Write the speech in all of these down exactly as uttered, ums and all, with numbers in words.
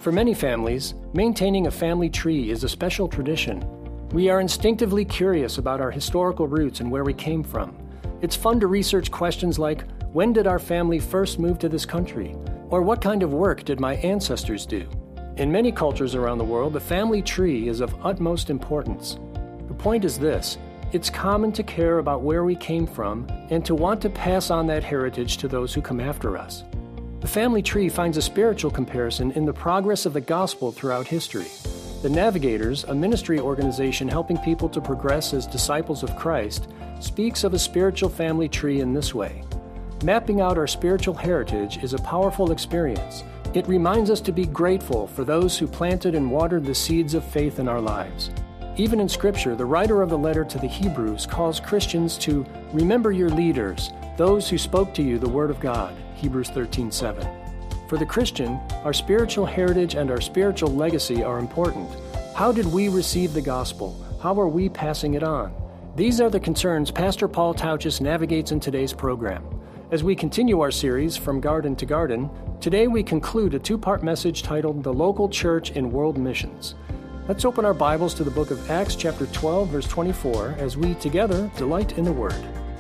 For many families, maintaining a family tree is a special tradition. We are instinctively curious about our historical roots and where we came from. It's fun to research questions like, when did our family first move to this country? Or what kind of work did my ancestors do? In many cultures around the world, the family tree is of utmost importance. The point is this: it's common to care about where we came from and to want to pass on that heritage to those who come after us. The family tree finds a spiritual comparison in the progress of the gospel throughout history. The Navigators, a ministry organization helping people to progress as disciples of Christ, speaks of a spiritual family tree in this way. Mapping out our spiritual heritage is a powerful experience. It reminds us to be grateful for those who planted and watered the seeds of faith in our lives. Even in Scripture, the writer of the letter to the Hebrews calls Christians to remember your leaders, those who spoke to you the Word of God, Hebrews thirteen seven. For the Christian, our spiritual heritage and our spiritual legacy are important. How did we receive the gospel? How are we passing it on? These are the concerns Pastor Paul Tauchus navigates in today's program. As we continue our series, From Garden to Garden, today we conclude a two-part message titled The Local Church in World Missions. Let's open our Bibles to the book of Acts chapter twelve, verse twenty-four, as we together delight in the Word.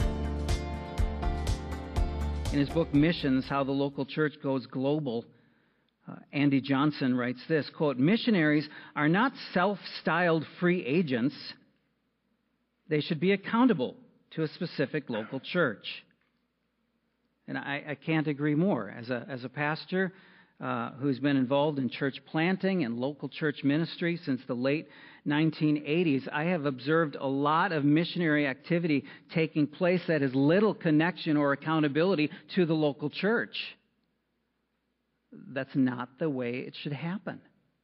In his book, Missions, How the Local Church Goes Global, uh, Andy Johnson writes this, quote, "Missionaries are not self-styled free agents. They should be accountable to a specific local church." And I, I can't agree more. As a, as a pastor uh, who's been involved in church planting and local church ministry since the late nineteen eighties, I have observed a lot of missionary activity taking place that has little connection or accountability to the local church. That's not the way it should happen.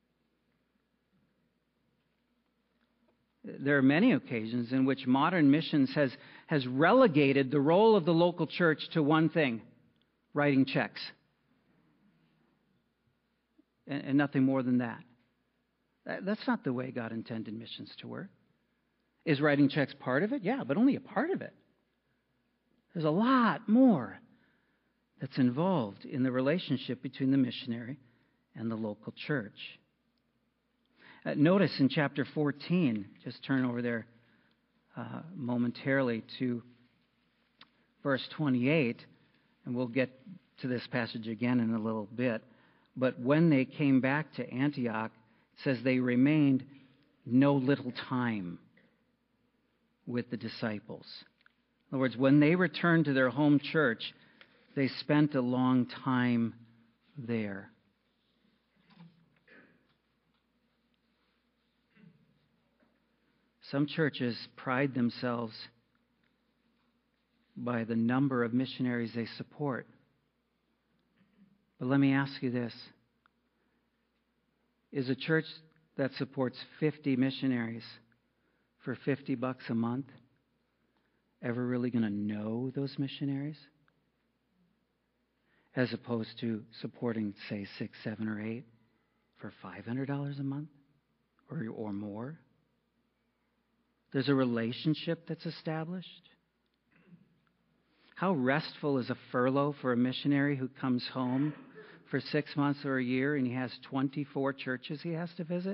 There are many occasions in which modern missions has, has relegated the role of the local church to one thing: writing checks. And, and nothing more than that. that. That's not the way God intended missions to work. Is writing checks part of it? Yeah, but only a part of it. There's a lot more that's involved in the relationship between the missionary and the local church. Uh, notice in chapter fourteen, just turn over there uh, momentarily to verse twenty-eight, and we'll get to this passage again in a little bit. But when they came back to Antioch, it says they remained no little time with the disciples. In other words, when they returned to their home church, they spent a long time there. Some churches pride themselves by the number of missionaries they support. But let me ask you this. Is a church that supports fifty missionaries for fifty bucks a month ever really going to know those missionaries? As opposed to supporting, say, six, seven, or eight for five hundred dollars a month or, or more? There's a relationship that's established. How restful is a furlough for a missionary who comes home for six months or a year and he has twenty-four churches he has to visit?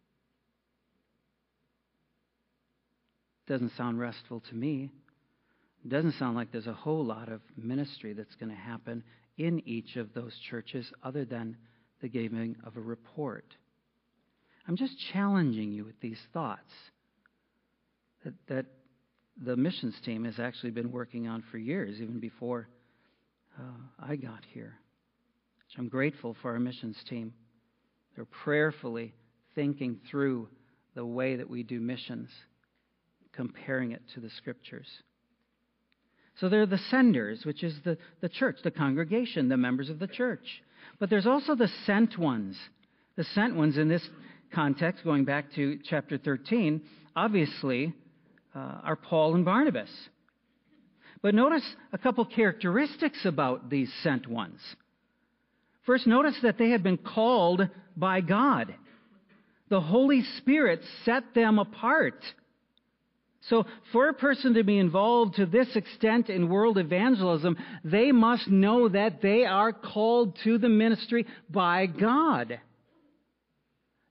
Doesn't sound restful to me. It doesn't sound like there's a whole lot of ministry that's going to happen in each of those churches other than the giving of a report. I'm just challenging you with these thoughts that, that the missions team has actually been working on for years, even before uh, I got here. So I'm grateful for our missions team. They're prayerfully thinking through the way that we do missions, comparing it to the Scriptures. So there are the senders, which is the, the church, the congregation, the members of the church. But there's also the sent ones. The sent ones in this context, going back to chapter thirteen, obviously uh, are Paul and Barnabas. But notice a couple characteristics about these sent ones. First, notice that they had been called by God. The Holy Spirit set them apart. So for a person to be involved to this extent in world evangelism, they must know that they are called to the ministry by God.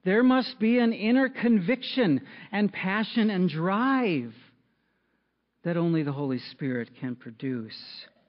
There must be an inner conviction and passion and drive that only the Holy Spirit can produce.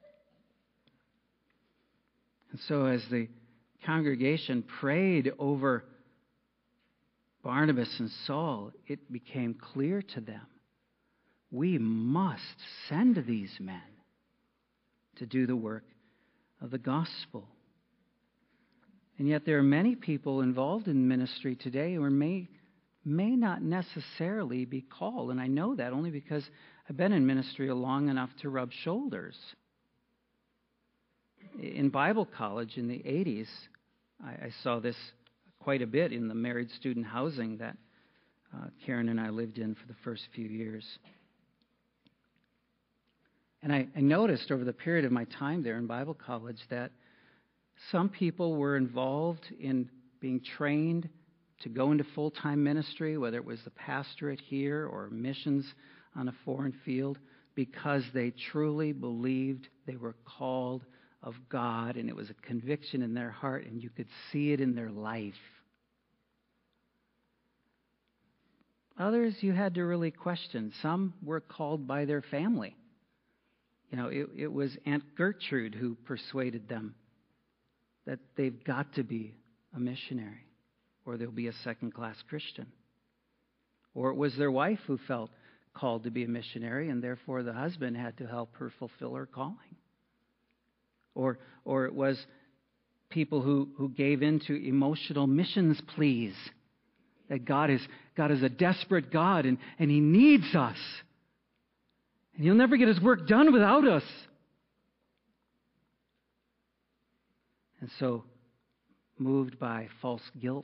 And so as the congregation prayed over Barnabas and Saul, it became clear to them, we must send these men to do the work of the gospel. And yet there are many people involved in ministry today who may, may not necessarily be called. And I know that only because I've been in ministry long enough to rub shoulders. In Bible college in the eighties, I, I saw this quite a bit in the married student housing that uh, Karen and I lived in for the first few years. And I, I noticed over the period of my time there in Bible college that some people were involved in being trained to go into full-time ministry, whether it was the pastorate here or missions on a foreign field, because they truly believed they were called of God, and it was a conviction in their heart, and you could see it in their life. Others you had to really question. Some were called by their family. You know, it, it was Aunt Gertrude who persuaded them that they've got to be a missionary, or they'll be a second-class Christian. Or it was their wife who felt called to be a missionary, and therefore the husband had to help her fulfill her calling. Or, or it was people who, who gave in to emotional missions pleas, that God is, God is a desperate God, and, and He needs us. And He'll never get His work done without us. And so, moved by false guilt,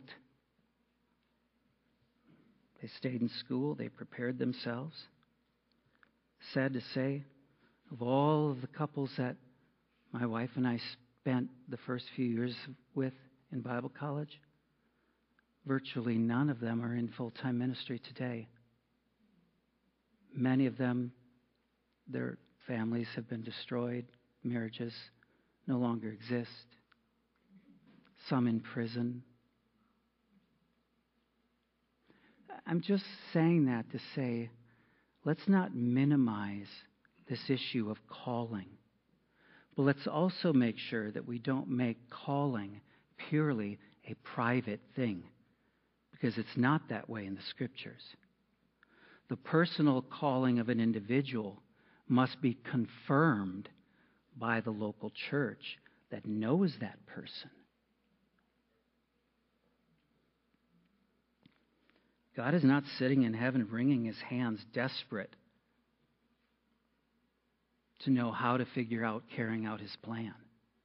they stayed in school, they prepared themselves. Sad to say, of all of the couples that my wife and I spent the first few years with in Bible college, virtually none of them are in full-time ministry today. Many of them, their families have been destroyed, marriages no longer exist. Some in prison. I'm just saying that to say, let's not minimize this issue of calling. But let's also make sure that we don't make calling purely a private thing, because it's not that way in the Scriptures. The personal calling of an individual must be confirmed by the local church that knows that person. God is not sitting in heaven wringing His hands, desperate to know how to figure out carrying out His plan.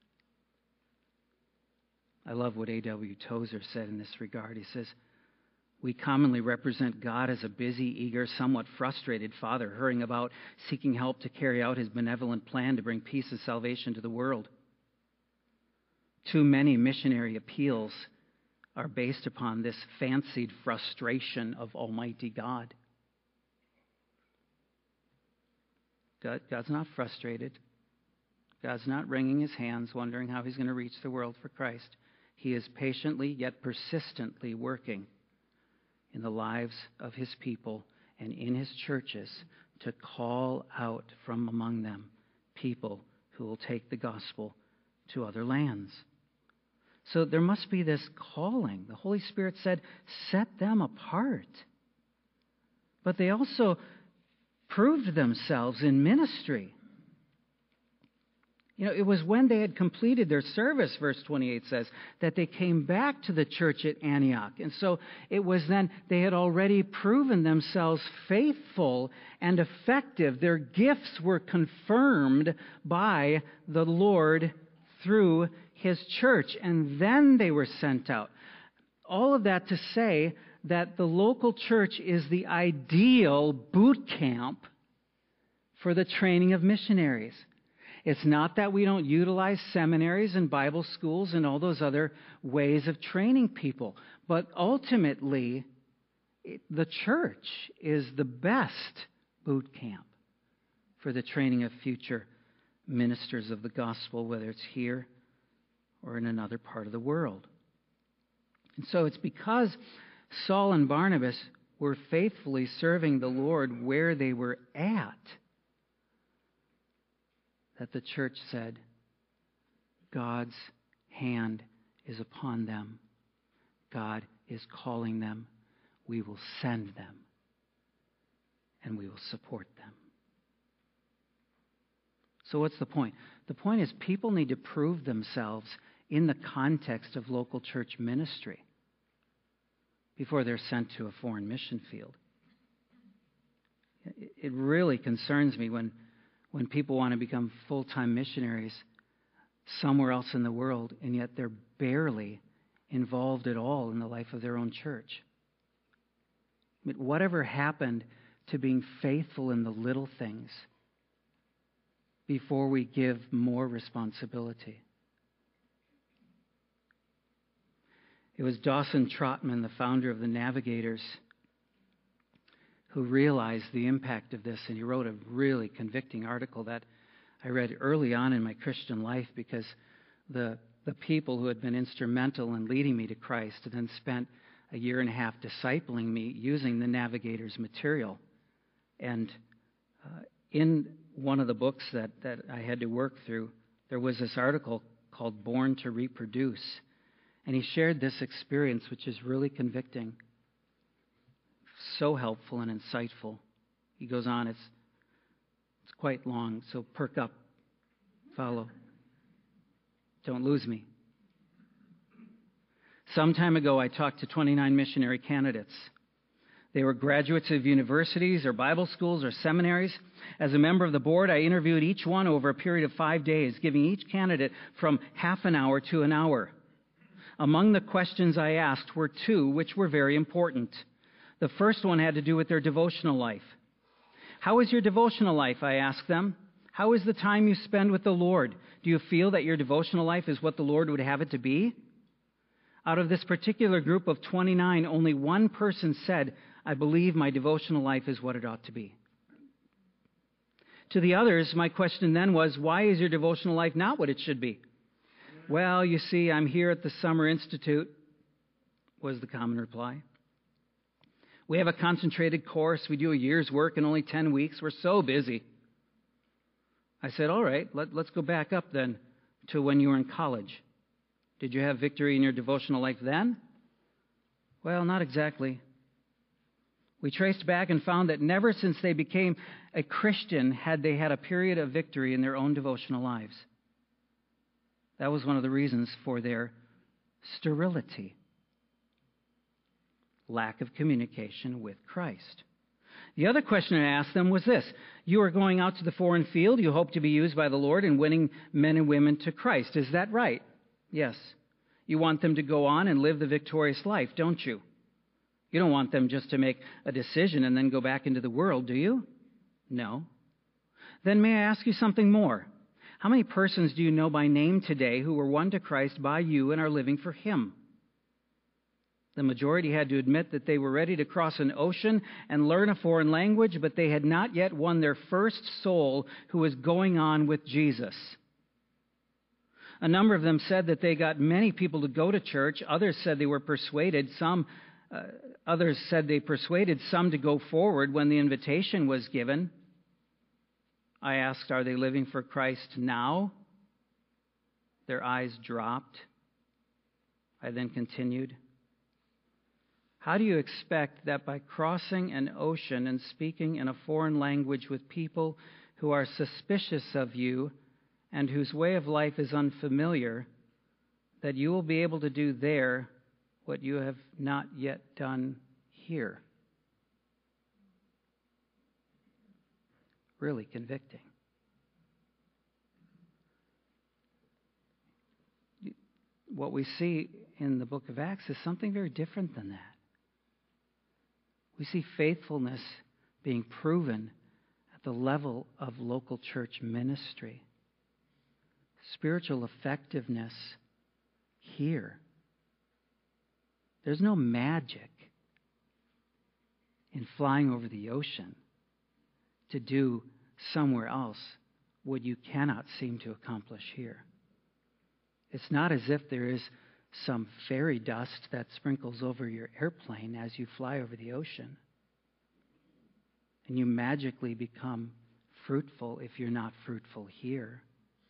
I love what A W Tozer said in this regard. He says, we commonly represent God as a busy, eager, somewhat frustrated father hurrying about, seeking help to carry out His benevolent plan to bring peace and salvation to the world. Too many missionary appeals are based upon this fancied frustration of Almighty God. God. God's not frustrated. God's not wringing His hands, wondering how He's going to reach the world for Christ. He is patiently yet persistently working in the lives of His people and in His churches to call out from among them people who will take the gospel to other lands. So there must be this calling. The Holy Spirit said, set them apart. But they also proved themselves in ministry. You know, it was when they had completed their service, verse twenty-eight says, that they came back to the church at Antioch. And so it was then they had already proven themselves faithful and effective. Their gifts were confirmed by the Lord through His church, and then they were sent out. All of that to say that the local church is the ideal boot camp for the training of missionaries. It's not that we don't utilize seminaries and Bible schools and all those other ways of training people, but ultimately, it, the church is the best boot camp for the training of future ministers of the gospel, whether it's here or in another part of the world. And so it's because Saul and Barnabas were faithfully serving the Lord where they were at, that the church said, God's hand is upon them. God is calling them. We will send them, and we will support them. So what's the point? The point is people need to prove themselves in the context of local church ministry before they're sent to a foreign mission field. It really concerns me when, when people want to become full-time missionaries somewhere else in the world, and yet they're barely involved at all in the life of their own church. I mean, whatever happened to being faithful in the little things before we give more responsibility? It was Dawson Trotman, the founder of the Navigators, who realized the impact of this, and he wrote a really convicting article that I read early on in my Christian life, because the the people who had been instrumental in leading me to Christ and then spent a year and a half discipling me using the Navigators material. And uh, in one of the books that, that I had to work through, there was this article called Born to Reproduce. And he shared this experience, which is really convicting, so helpful and insightful. He goes on, it's, it's quite long, so perk up, follow. Don't lose me. Some time ago, I talked to twenty-nine missionary candidates. They were graduates of universities or Bible schools or seminaries. As a member of the board, I interviewed each one over a period of five days, giving each candidate from half an hour to an hour. Among the questions I asked were two which were very important. The first one had to do with their devotional life. How is your devotional life, I asked them. How is the time you spend with the Lord? Do you feel that your devotional life is what the Lord would have it to be? Out of this particular group of twenty-nine, only one person said, I believe my devotional life is what it ought to be. To the others, my question then was, why is your devotional life not what it should be? Well, you see, I'm here at the Summer Institute, was the common reply. We have a concentrated course. We do a year's work in only ten weeks. We're so busy. I said, all right, let, let's go back up then to when you were in college. Did you have victory in your devotional life then? Well, not exactly. We traced back and found that never since they became a Christian had they had a period of victory in their own devotional lives. That was one of the reasons for their sterility. Lack of communication with Christ. The other question I asked them was this. You are going out to the foreign field. You hope to be used by the Lord in winning men and women to Christ. Is that right? Yes. You want them to go on and live the victorious life, don't you? You don't want them just to make a decision and then go back into the world, do you? No. Then may I ask you something more? How many persons do you know by name today who were won to Christ by you and are living for Him? The majority had to admit that they were ready to cross an ocean and learn a foreign language, but they had not yet won their first soul who was going on with Jesus. A number of them said that they got many people to go to church. Others said they were persuaded. Some, uh, others said they persuaded some to go forward when the invitation was given. I asked, are they living for Christ now? Their eyes dropped. I then continued, how do you expect that by crossing an ocean and speaking in a foreign language with people who are suspicious of you and whose way of life is unfamiliar, that you will be able to do there what you have not yet done here? Really convicting. What we see in the book of Acts is something very different than that. We see faithfulness being proven at the level of local church ministry. Spiritual effectiveness here. There's no magic in flying over the ocean to do somewhere else what you cannot seem to accomplish here. It's not as if there is some fairy dust that sprinkles over your airplane as you fly over the ocean. And you magically become fruitful if you're not fruitful here.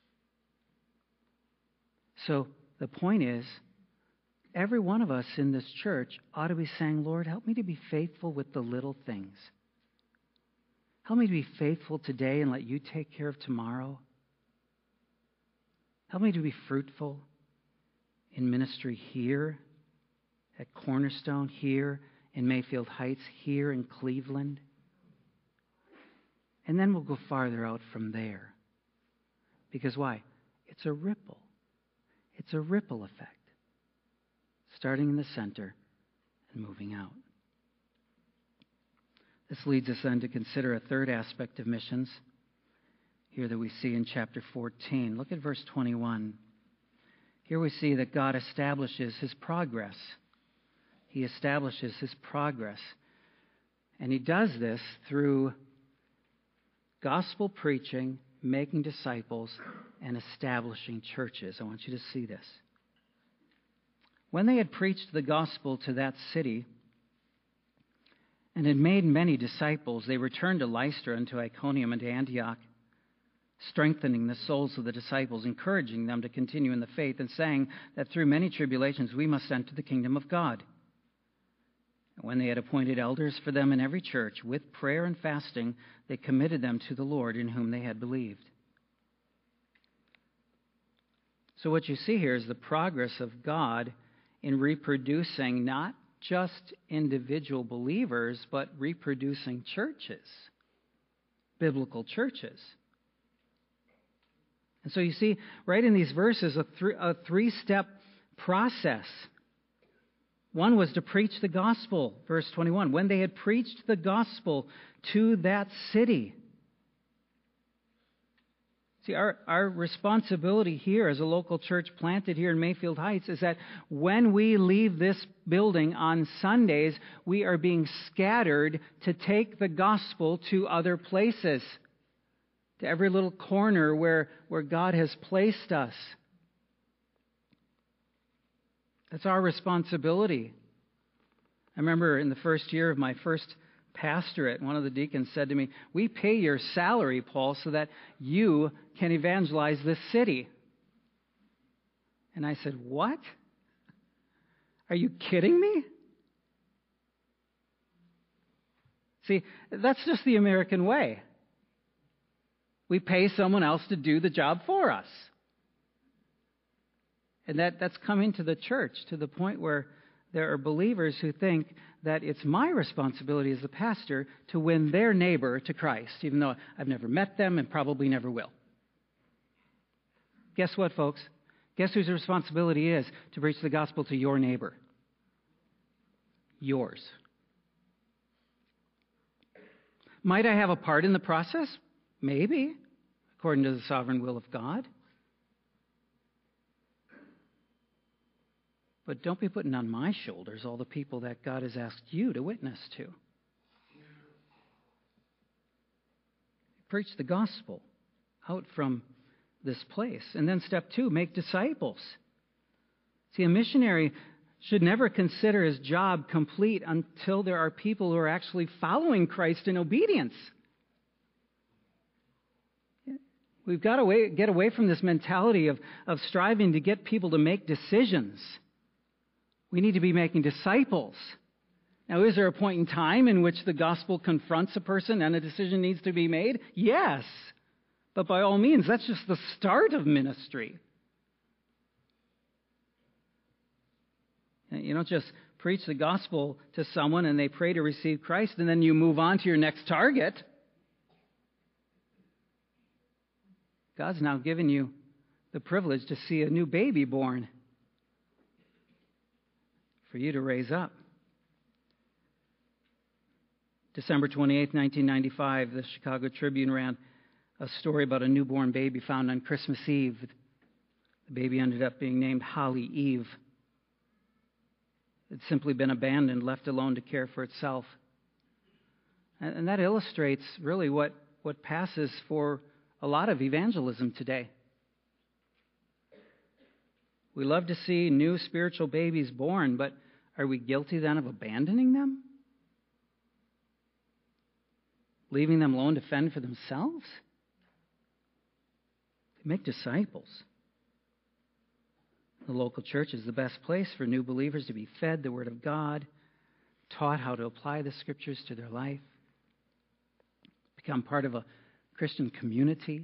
So the point is, every one of us in this church ought to be saying, Lord, help me to be faithful with the little things. Help me to be faithful today and let you take care of tomorrow. Help me to be fruitful in ministry here at Cornerstone, here in Mayfield Heights, here in Cleveland. And then we'll go farther out from there. Because why? It's a ripple. It's a ripple effect. Starting in the center and moving out. This leads us then to consider a third aspect of missions, here that we see in chapter fourteen. Look at verse twenty-one. Here we see that God establishes his progress. He establishes his progress. And he does this through gospel preaching, making disciples, and establishing churches. I want you to see this. When they had preached the gospel to that city and had made many disciples, they returned to Lystra and to Iconium and to Antioch, strengthening the souls of the disciples, encouraging them to continue in the faith, and saying that through many tribulations we must enter the kingdom of God. And when they had appointed elders for them in every church, with prayer and fasting, they committed them to the Lord in whom they had believed. So what you see here is the progress of God in reproducing not just individual believers, but reproducing churches, biblical churches. And so you see, right in these verses, a, th- a three-step process. One was to preach the gospel, verse twenty-one. When they had preached the gospel to that city. See, our, our responsibility here as a local church planted here in Mayfield Heights is that when we leave this building on Sundays, we are being scattered to take the gospel to other places, to every little corner where, where God has placed us. That's our responsibility. I remember in the first year of my first pastorate, one of the deacons said to me, "We pay your salary, Paul, so that you can evangelize this city." And I said, "What? Are you kidding me?" See, that's just the American way. We pay someone else to do the job for us. And that, that's come into the church to the point where there are believers who think that it's my responsibility as a pastor to win their neighbor to Christ, even though I've never met them and probably never will. Guess what, folks? Guess whose responsibility is to preach the gospel to your neighbor? Yours. Might I have a part in the process? Maybe, according to the sovereign will of God. But don't be putting on my shoulders all the people that God has asked you to witness to. Preach the gospel out from this place. And then step two, make disciples. See, a missionary should never consider his job complete until there are people who are actually following Christ in obedience. We've got to get away from this mentality of, of striving to get people to make decisions. We need to be making disciples. Now, is there a point in time in which the gospel confronts a person and a decision needs to be made? Yes. But by all means, that's just the start of ministry. You don't just preach the gospel to someone and they pray to receive Christ and then you move on to your next target. God's now given you the privilege to see a new baby born for you to raise up. December twenty-eighth, nineteen ninety-five, the Chicago Tribune ran a story about a newborn baby found on Christmas Eve. The baby ended up being named Holly Eve. It's simply been abandoned, left alone to care for itself. And that illustrates really what, what passes for a lot of evangelism today. We love to see new spiritual babies born, but are we guilty then of abandoning them? Leaving them alone to fend for themselves? They make disciples. The local church is the best place for new believers to be fed the Word of God, taught how to apply the Scriptures to their life, become part of a Christian community.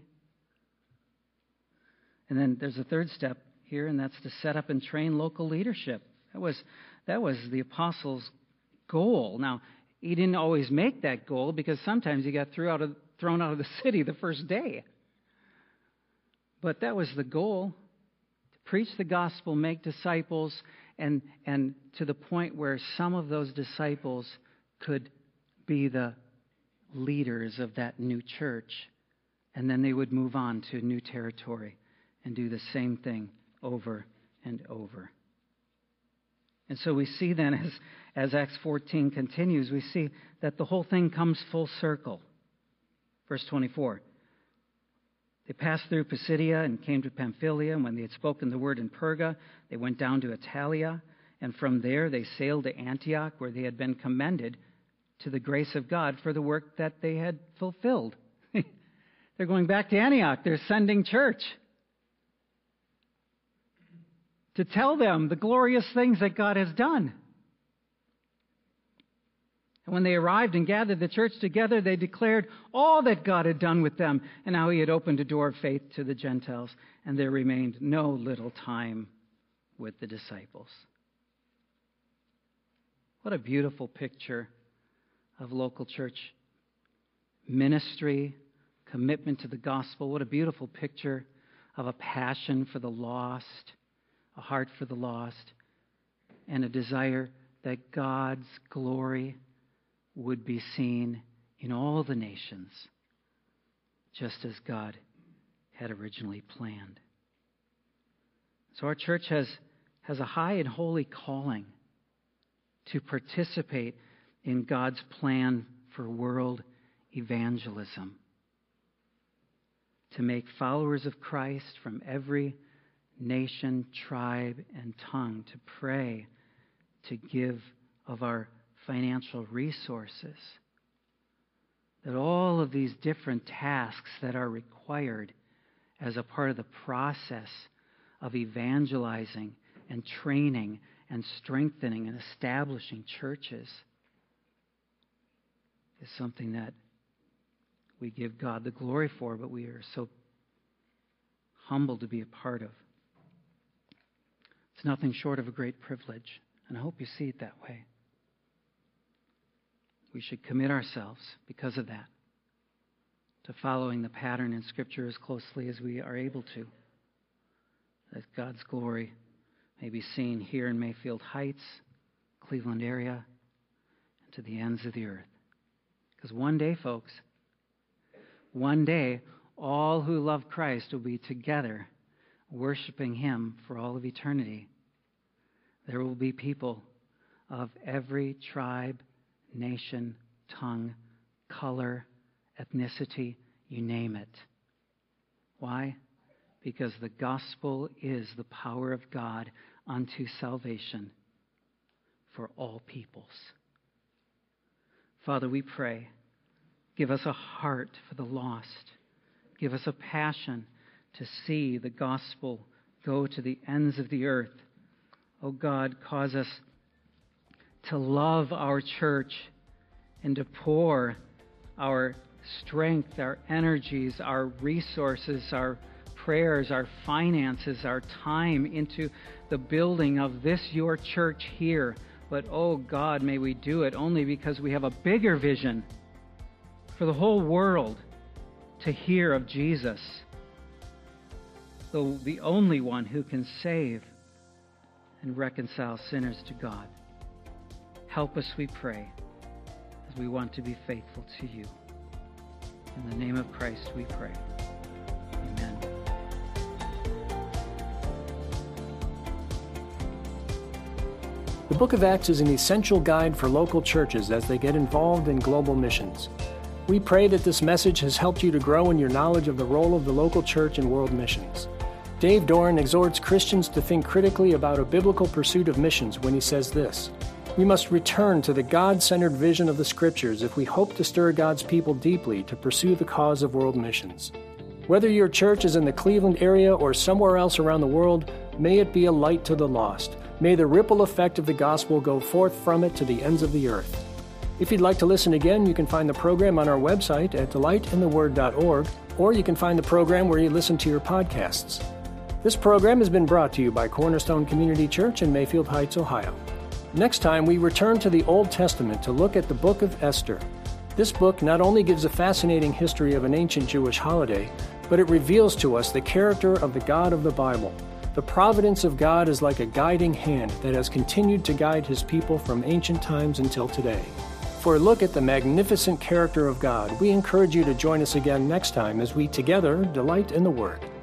And then there's a third step here, and that's to set up and train local leadership. That was, that was the apostles' goal. Now, he didn't always make that goal because sometimes he got threw out of, thrown out of the city the first day. But that was the goal. Preach the gospel, make disciples, and, and to the point where some of those disciples could be the leaders of that new church. And then they would move on to new territory and do the same thing over and over. And so we see then, as, as Acts fourteen continues, we see that the whole thing comes full circle. Verse twenty-four. They passed through Pisidia and came to Pamphylia, and when they had spoken the word in Perga, they went down to Attalia, and from there they sailed to Antioch, where they had been commended to the grace of God for the work that they had fulfilled. They're going back to Antioch. They're sending church to tell them the glorious things that God has done. And when they arrived and gathered the church together, they declared all that God had done with them and how he had opened a door of faith to the Gentiles. And there remained no little time with the disciples. What a beautiful picture of local church ministry, commitment to the gospel. What a beautiful picture of a passion for the lost, a heart for the lost, and a desire that God's glory would be seen in all the nations, just as God had originally planned. So our church has, has a high and holy calling to participate in God's plan for world evangelism, to make followers of Christ from every nation, tribe, and tongue, to pray, to give of our financial resources, that all of these different tasks that are required as a part of the process of evangelizing and training and strengthening and establishing churches is something that we give God the glory for, but we are so humbled to be a part of. It's nothing short of a great privilege, and I hope you see it that way. We should commit ourselves, because of that, to following the pattern in Scripture as closely as we are able to, that God's glory may be seen here in Mayfield Heights, Cleveland area, and to the ends of the earth. Because one day, folks, one day, all who love Christ will be together worshiping Him for all of eternity. There will be people of every tribe, nation, tongue, color, ethnicity, you name it. Why? Because the gospel is the power of God unto salvation for all peoples. Father, we pray, give us a heart for the lost. Give us a passion to see the gospel go to the ends of the earth. Oh God, cause us to love our church and to pour our strength, our energies, our resources, our prayers, our finances, our time into the building of this, your church here. But, oh God, may we do it only because we have a bigger vision for the whole world to hear of Jesus, the, the only one who can save and reconcile sinners to God. Help us, we pray, as we want to be faithful to you. In the name of Christ we pray. Amen. The Book of Acts is an essential guide for local churches as they get involved in global missions. We pray that this message has helped you to grow in your knowledge of the role of the local church in world missions. Dave Doran exhorts Christians to think critically about a biblical pursuit of missions when he says this: "We must return to the God-centered vision of the Scriptures if we hope to stir God's people deeply to pursue the cause of world missions." Whether your church is in the Cleveland area or somewhere else around the world, may it be a light to the lost. May the ripple effect of the gospel go forth from it to the ends of the earth. If you'd like to listen again, you can find the program on our website at delight in the word dot org, or you can find the program where you listen to your podcasts. This program has been brought to you by Cornerstone Community Church in Mayfield Heights, Ohio. Next time, we return to the Old Testament to look at the book of Esther. This book not only gives a fascinating history of an ancient Jewish holiday, but it reveals to us the character of the God of the Bible. The providence of God is like a guiding hand that has continued to guide his people from ancient times until today. For a look at the magnificent character of God, we encourage you to join us again next time as we together delight in the Word.